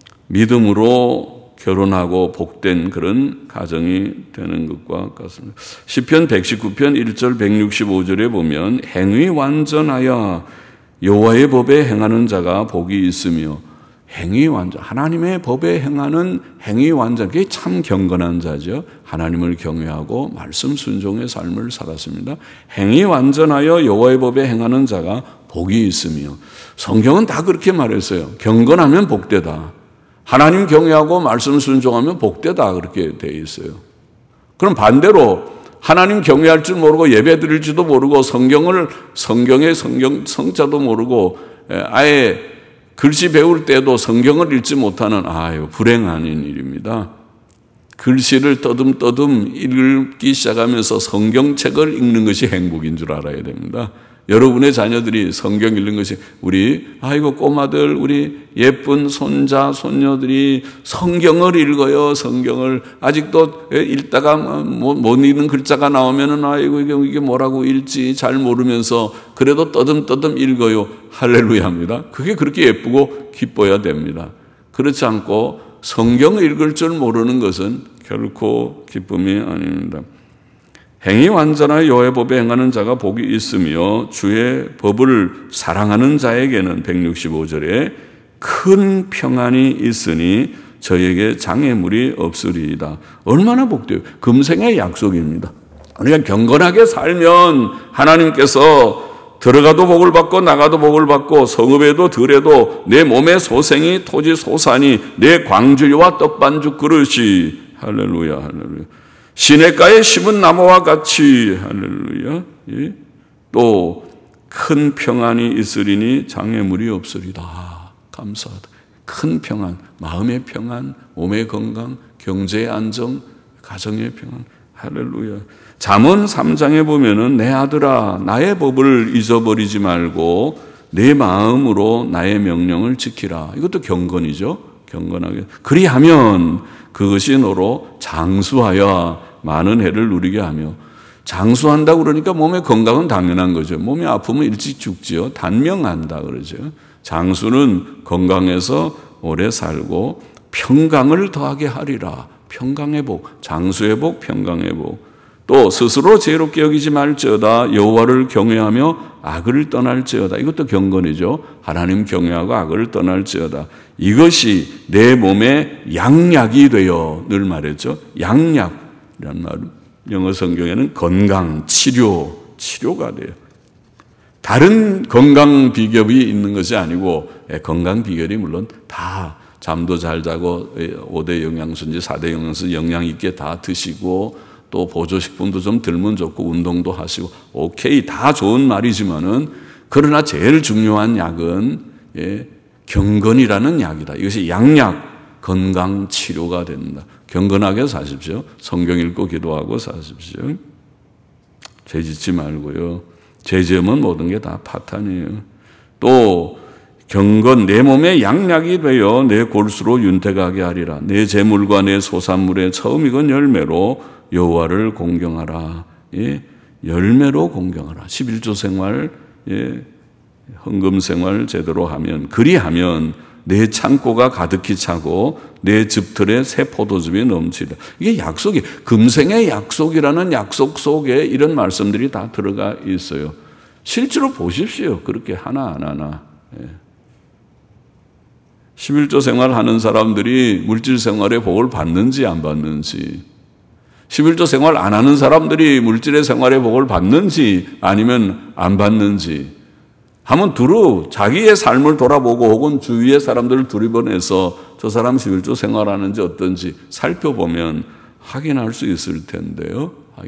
믿음으로 결혼하고 복된 그런 가정이 되는 것과 같습니다. 시편 119편 1절 165절에 보면, 행위 완전하여 여호와의 법에 행하는 자가 복이 있으며, 행위 완전, 하나님의 법에 행하는 행위 완전, 그게 참 경건한 자죠. 하나님을 경외하고 말씀 순종의 삶을 살았습니다. 행위 완전하여 여호와의 법에 행하는 자가 복이 있으며, 성경은 다 그렇게 말했어요. 경건하면 복되다. 하나님 경외하고 말씀 순종하면 복되다, 그렇게 되어 있어요. 그럼 반대로 하나님 경외할 줄 모르고 예배 드릴지도 모르고 성경의 성자도 모르고 아예 글씨 배울 때도 성경을 읽지 못하는, 불행한 일입니다. 글씨를 떠듬떠듬 읽기 시작하면서 성경책을 읽는 것이 행복인 줄 알아야 됩니다. 여러분의 자녀들이 성경 읽는 것이, 꼬마들, 우리 예쁜 손자, 손녀들이 성경을 읽어요. 성경을 아직도 읽다가 못 읽는 글자가 나오면은, 이게 뭐라고 읽지 잘 모르면서 그래도 떠듬떠듬 읽어요. 할렐루야입니다. 그게 그렇게 예쁘고 기뻐야 됩니다. 그렇지 않고 성경을 읽을 줄 모르는 것은 결코 기쁨이 아닙니다. 행위 완전하여 여호와의 법에 행하는 자가 복이 있으며, 주의 법을 사랑하는 자에게는 165절에 큰 평안이 있으니 저에게 장애물이 없으리이다. 얼마나 복돼요. 금생의 약속입니다. 우리가 경건하게 살면 하나님께서 들어가도 복을 받고 나가도 복을 받고, 성읍에도 들에도 내 몸의 소생이 토지 소산이 내 광주리와 떡반죽 그릇이, 할렐루야, 할렐루야. 시냇가에 심은 나무와 같이, 할렐루야. 또 큰 평안이 있으리니 장애물이 없으리다. 감사하다. 큰 평안, 마음의 평안, 몸의 건강, 경제의 안정, 가정의 평안. 할렐루야. 잠언 3장에 보면은, 내 아들아 나의 법을 잊어버리지 말고 내 마음으로 나의 명령을 지키라. 이것도 경건이죠. 경건하게. 그리하면 그것이 너로 장수하여 많은 해를 누리게 하며, 장수한다고 그러니까 몸의 건강은 당연한 거죠. 몸이 아프면 일찍 죽지요. 단명한다 그러죠. 장수는 건강해서 오래 살고 평강을 더하게 하리라. 평강의 복, 장수의 복, 평강의 복. 또 스스로 지혜롭게 여기지 말지어다. 여호와를 경외하며 악을 떠날지어다. 이것도 경건이죠. 하나님 경외하고 악을 떠날지어다. 이것이 내 몸에 양약이 되어, 늘 말했죠. 양약이란 말은 영어 성경에는 건강, 치료가 돼요. 다른 건강 비결이 있는 것이 아니고, 건강 비결이 물론 다 잠도 잘 자고 5대 영양소인지 4대 영양소 영양 있게 다 드시고 또 보조식품도 좀 들면 좋고 운동도 하시고 오케이 다 좋은 말이지만은 그러나 제일 중요한 약은 경건이라는 약이다. 이것이 양약, 건강 치료가 된다. 경건하게 사십시오. 성경 읽고 기도하고 사십시오. 죄 짓지 말고요. 죄 지으면 모든 게 다 파탄이에요. 또 경건, 내 몸에 양약이 되어 내 골수로 윤택하게 하리라. 내 재물과 내 소산물의 처음 익은 열매로 여호와를 공경하라. 열매로 공경하라. 11조 생활, 헌금 생활 제대로 하면, 그리하면 내 창고가 가득히 차고 내 즙틀에 새 포도즙이 넘치다. 이게 약속이, 금생의 약속이라는 약속 속에 이런 말씀들이 다 들어가 있어요. 실제로 보십시오. 그렇게 하나하나. 11조 생활하는 사람들이 물질 생활의 복을 받는지 안 받는지, 11조 생활 안 하는 사람들이 물질의 생활의 복을 받는지 아니면 안 받는지 한번 두루 자기의 삶을 돌아보고 혹은 주위의 사람들을 두리번해서 저 사람 11조 생활하는지 어떤지 살펴보면 확인할 수 있을 텐데요.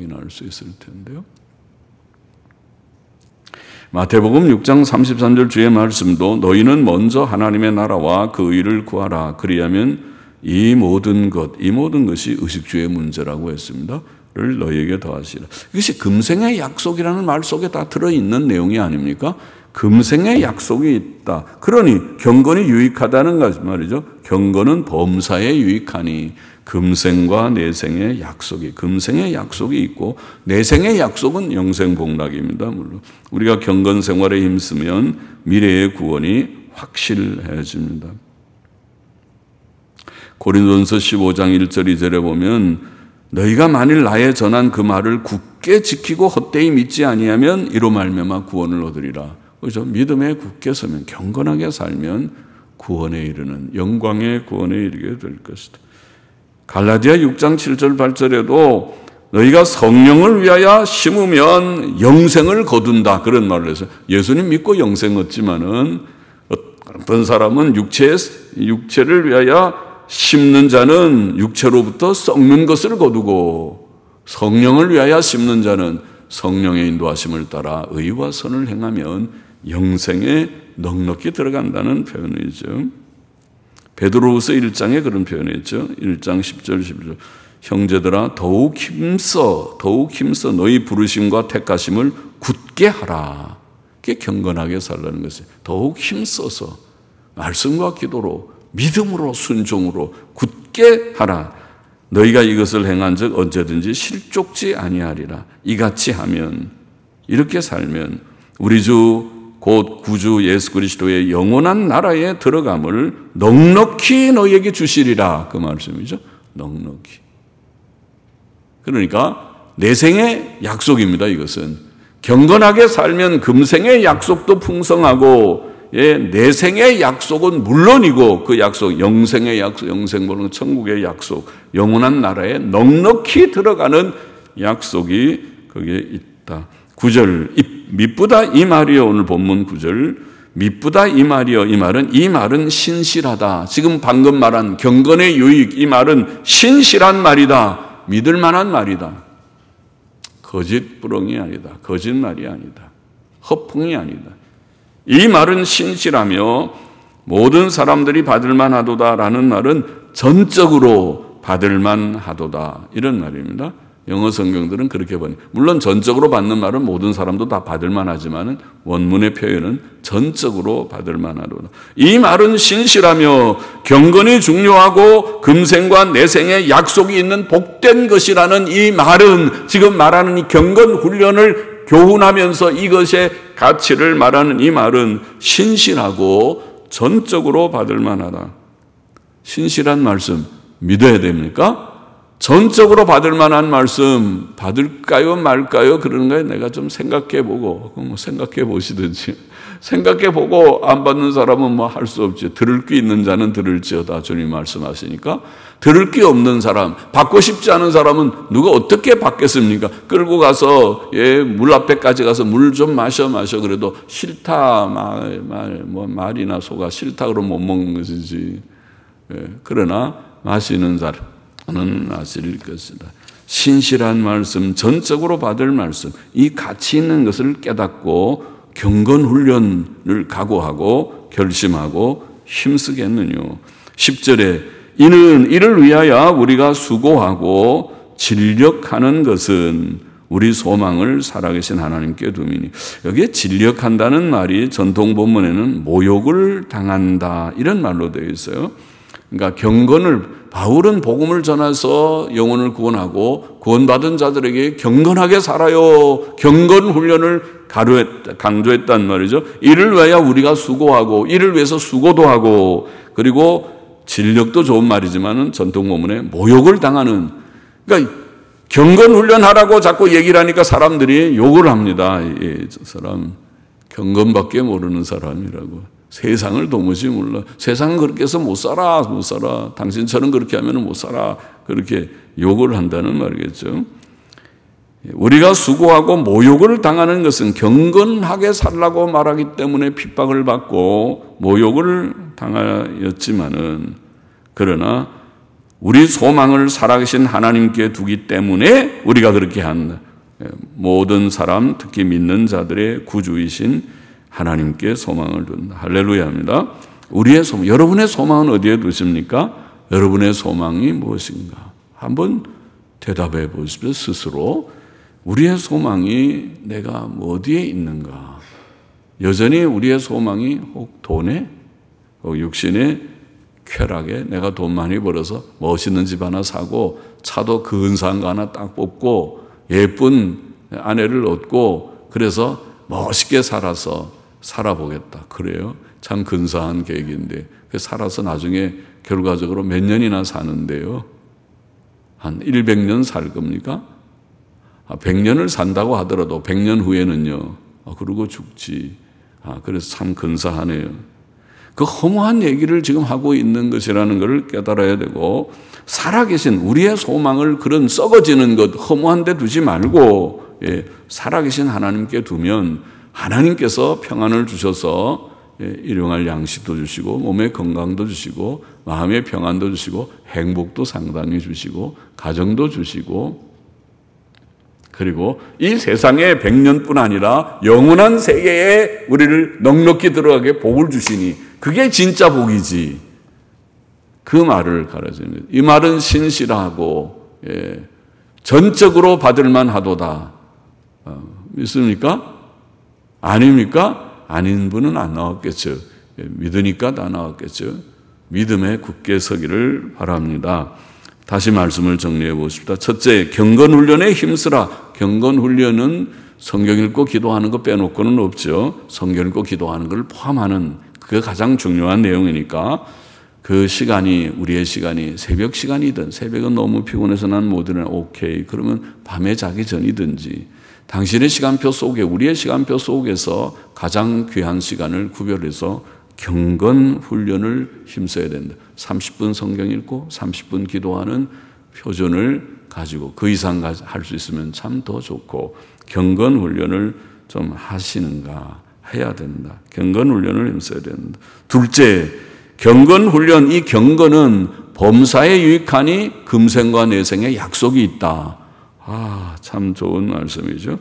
마태복음 6장 33절 주의 말씀도 너희는 먼저 하나님의 나라와 그 의를 구하라. 그리하면 이 모든 것이 의식주의 문제라고 했습니다. 를 너희에게 더하시라. 이것이 금생의 약속이라는 말 속에 다 들어있는 내용이 아닙니까? 금생의 약속이 있다. 그러니 경건이 유익하다는 것 말이죠. 경건은 범사에 유익하니 금생과 내생의 약속이, 금생의 약속이 있고 내생의 약속은 영생복락입니다. 물론 우리가 경건 생활에 힘쓰면 미래의 구원이 확실해집니다. 고린도전서 15장 1절 2절에 보면 너희가 만일 나의 전한 그 말을 굳게 지키고 헛되이 믿지 아니하면 이로 말미암아 구원을 얻으리라. 그렇죠? 믿음에 굳게 서면, 경건하게 살면 구원에 이르는, 영광의 구원에 이르게 될 것이다. 갈라디아 6장 7절 8절에도 너희가 성령을 위하여 심으면 영생을 거둔다. 그런 말을 해서 예수님 믿고 영생 얻지만은 어떤 사람은 육체를 위하여 심는 자는 육체로부터 썩는 것을 거두고 성령을 위하여 심는 자는 성령의 인도하심을 따라 의와 선을 행하면 영생에 넉넉히 들어간다는 표현이죠. 베드로후서 1장에 그런 표현이 있죠. 1장 10절 11절 형제들아 더욱 힘써 너희 부르심과 택하심을 굳게 하라. 그게 경건하게 살라는 것이에요. 더욱 힘써서 말씀과 기도로 믿음으로 순종으로 굳게 하라. 너희가 이것을 행한 즉 언제든지 실족지 아니하리라. 이같이 하면, 이렇게 살면 우리 주 곧 구주 예수 그리스도의 영원한 나라에 들어감을 넉넉히 너희에게 주시리라. 그 말씀이죠. 넉넉히. 그러니까 내생의 약속입니다. 이것은 경건하게 살면 금생의 약속도 풍성하고 내생의 약속은 물론이고 그 약속, 영생의 약속, 영생보는 천국의 약속, 영원한 나라에 넉넉히 들어가는 약속이 거기에 있다. 9절 미쁘다 이 말이여. 오늘 본문 9절 미쁘다 이 말이여. 이 말은 신실하다. 지금 방금 말한 경건의 유익, 이 말은 신실한 말이다. 믿을 만한 말이다. 거짓부렁이 아니다. 거짓말이 아니다. 허풍이 아니다. 이 말은 신실하며 모든 사람들이 받을만 하도다라는 말은 전적으로 받을만 하도다. 이런 말입니다. 영어 성경들은 그렇게 번역. 물론 전적으로 받는 말은 모든 사람도 다 받을 만하지만 원문의 표현은 전적으로 받을 만하도다. 이 말은 신실하며 경건이 중요하고 금생과 내생의 약속이 있는 복된 것이라는 이 말은, 지금 말하는 이 경건 훈련을 교훈하면서 이것의 가치를 말하는 이 말은 신실하고 전적으로 받을 만하다. 신실한 말씀 믿어야 됩니까? 전적으로 받을 만한 말씀 받을까요 말까요? 그러는 거에 내가 좀 생각해보고, 생각해 보시든지. 생각해보고 안 받는 사람은 뭐 할 수 없지. 들을 귀 있는 자는 들을지어다, 주님 말씀하시니까. 들을 귀 없는 사람, 받고 싶지 않은 사람은 누가 어떻게 받겠습니까? 끌고 가서 물 앞에까지 가서 물 좀 마셔 그래도 싫다, 말이나 소가 싫다 그러면 못 먹는 것이지. 그러나 마시는 사람은 마실 것이다. 신실한 말씀, 전적으로 받을 말씀, 이 가치 있는 것을 깨닫고 경건 훈련을 각오하고 결심하고 힘쓰겠느뇨. 10절에 이는 이를 위하여 우리가 수고하고 진력하는 것은 우리 소망을 살아계신 하나님께 둠이니. 여기에 진력한다는 말이 전통 본문에는 모욕을 당한다 이런 말로 되어 있어요. 그러니까 바울은 복음을 전해서 영혼을 구원하고 구원받은 자들에게 경건하게 살아요. 경건 훈련을 강조했단 말이죠. 이를 위하여 우리가 수고하고, 이를 위해서 수고도 하고, 그리고 진력도 좋은 말이지만은 전통 본문에 모욕을 당하는, 그러니까 경건 훈련하라고 자꾸 얘기를 하니까 사람들이 욕을 합니다. 저 사람 경건밖에 모르는 사람이라고. 세상을 도무지 몰라. 세상은 그렇게 해서 못 살아. 당신처럼 그렇게 하면 못 살아. 그렇게 욕을 한다는 말이겠죠. 우리가 수고하고 모욕을 당하는 것은 경건하게 살라고 말하기 때문에 핍박을 받고 모욕을 당하였지만은, 그러나 우리 소망을 살아계신 하나님께 두기 때문에 우리가 그렇게 한다. 모든 사람, 특히 믿는 자들의 구주이신 하나님께 소망을 둔다. 할렐루야입니다. 우리의 소망, 여러분의 소망은 어디에 두십니까? 여러분의 소망이 무엇인가? 한번 대답해 보십시오. 스스로. 우리의 소망이 내가 어디에 있는가? 여전히 우리의 소망이 혹 돈에, 혹 육신의 쾌락에, 내가 돈 많이 벌어서 멋있는 집 하나 사고 차도 근사한 거 하나 딱 뽑고 예쁜 아내를 얻고 그래서 멋있게 살아보겠다. 그래요? 참 근사한 계획인데 살아서 나중에 결과적으로 몇 년이나 사는데요. 한 100년 살 겁니까? 100년을 산다고 하더라도 100년 후에는요. 그러고 죽지. 그래서 참 근사하네요. 그 허무한 얘기를 지금 하고 있는 것이라는 것을 깨달아야 되고, 살아계신 우리의 소망을 그런 썩어지는 것, 허무한 데 두지 말고, 살아계신 하나님께 두면 하나님께서 평안을 주셔서 일용할 양식도 주시고 몸의 건강도 주시고 마음의 평안도 주시고 행복도 상당히 주시고 가정도 주시고, 그리고 이 세상에 100년뿐 아니라 영원한 세계에 우리를 넉넉히 들어가게 복을 주시니 그게 진짜 복이지. 그 말을 가르칩니다. 이 말은 신실하고 전적으로 받을 만하도다. 믿습니까? 아닙니까? 아닌 분은 안 나왔겠죠. 믿으니까 다 나왔겠죠. 믿음에 굳게 서기를 바랍니다. 다시 말씀을 정리해 보십시다. 첫째, 경건훈련에 힘쓰라. 경건훈련은 성경 읽고 기도하는 거 빼놓고는 없죠. 성경 읽고 기도하는 걸 포함하는, 그게 가장 중요한 내용이니까 그 시간이, 우리의 시간이 새벽 시간이든, 새벽은 너무 피곤해서 난 못 일어나, 오케이. 그러면 밤에 자기 전이든지 당신의 시간표 속에, 우리의 시간표 속에서 가장 귀한 시간을 구별해서 경건 훈련을 힘써야 된다. 30분 성경 읽고 30분 기도하는 표준을 가지고 그 이상 할 수 있으면 참 더 좋고, 경건 훈련을 좀 하시는가, 해야 된다. 경건 훈련을 힘써야 된다. 둘째, 경건 훈련, 이 경건은 범사에 유익하니 금생과 내생에 약속이 있다. 참 좋은 말씀이죠.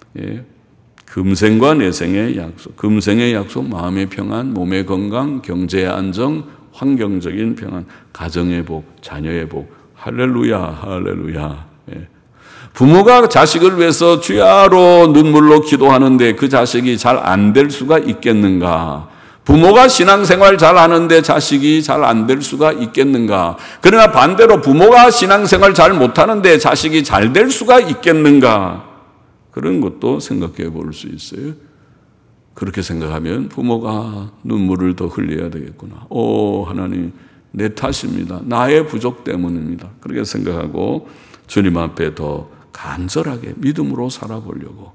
금생과 내생의 약속, 금생의 약속, 마음의 평안, 몸의 건강, 경제의 안정, 환경적인 평안, 가정의 복, 자녀의 복. 할렐루야, 할렐루야. 부모가 자식을 위해서 주야로 눈물로 기도하는데 그 자식이 잘 안 될 수가 있겠는가? 부모가 신앙생활 잘 하는데 자식이 잘 안 될 수가 있겠는가? 그러나 반대로 부모가 신앙생활 잘 못하는데 자식이 잘 될 수가 있겠는가? 그런 것도 생각해 볼 수 있어요. 그렇게 생각하면 부모가 눈물을 더 흘려야 되겠구나. 하나님, 내 탓입니다. 나의 부족 때문입니다. 그렇게 생각하고 주님 앞에 더 간절하게 믿음으로 살아보려고.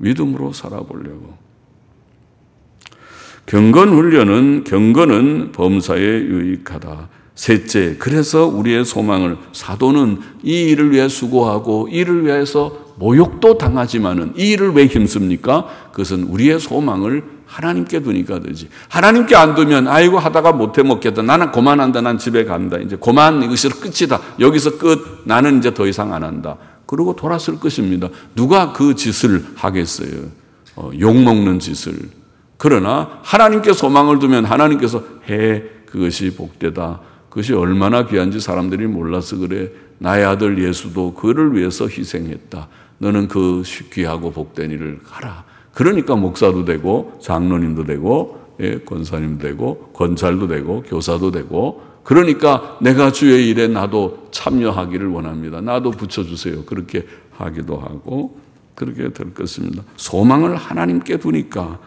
경건은 범사에 유익하다. 셋째, 그래서 우리의 소망을, 사도는 이 일을 위해 수고하고 이를 위해서 모욕도 당하지만은 이 일을 왜 힘씁니까? 그것은 우리의 소망을 하나님께 두니까 되지. 하나님께 안 두면 아이고 하다가 못해 먹겠다. 나는 그만한다. 난 집에 간다. 이제 그만, 이것이 끝이다. 여기서 끝. 나는 이제 더 이상 안 한다. 그러고 돌아설 것입니다. 누가 그 짓을 하겠어요? 욕먹는 짓을. 그러나 하나님께 소망을 두면 하나님께서 그것이 복되다. 그것이 얼마나 귀한지 사람들이 몰라서 그래. 나의 아들 예수도 그를 위해서 희생했다. 너는 그 귀하고 복된 일을 가라. 그러니까 목사도 되고 장로님도 되고 권사님도 되고 권찰도 되고 교사도 되고, 그러니까 내가 주의 일에 나도 참여하기를 원합니다. 나도 붙여주세요. 그렇게 하기도 하고 그렇게 될 것입니다. 소망을 하나님께 두니까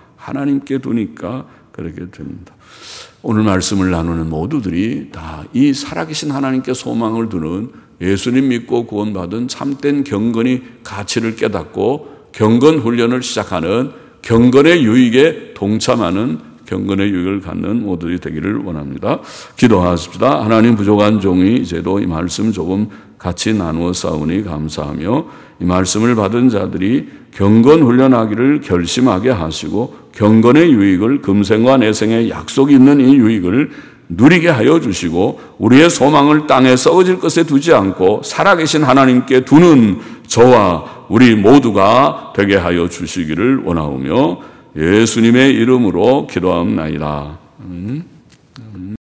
그렇게 됩니다. 오늘 말씀을 나누는 모두들이 다 이 살아계신 하나님께 소망을 두는, 예수님 믿고 구원받은 참된 경건의 가치를 깨닫고 경건 훈련을 시작하는, 경건의 유익에 동참하는, 경건의 유익을 갖는 모두들이 되기를 원합니다. 기도하십시다. 하나님, 부족한 종이 이제도 이 말씀 조금 같이 나누어 싸우니 감사하며, 이 말씀을 받은 자들이 경건 훈련하기를 결심하게 하시고 경건의 유익을, 금생과 내생의 약속이 있는 이 유익을 누리게 하여 주시고, 우리의 소망을 땅에 썩어질 것에 두지 않고 살아계신 하나님께 두는 저와 우리 모두가 되게 하여 주시기를 원하오며 예수님의 이름으로 기도하옵나이다.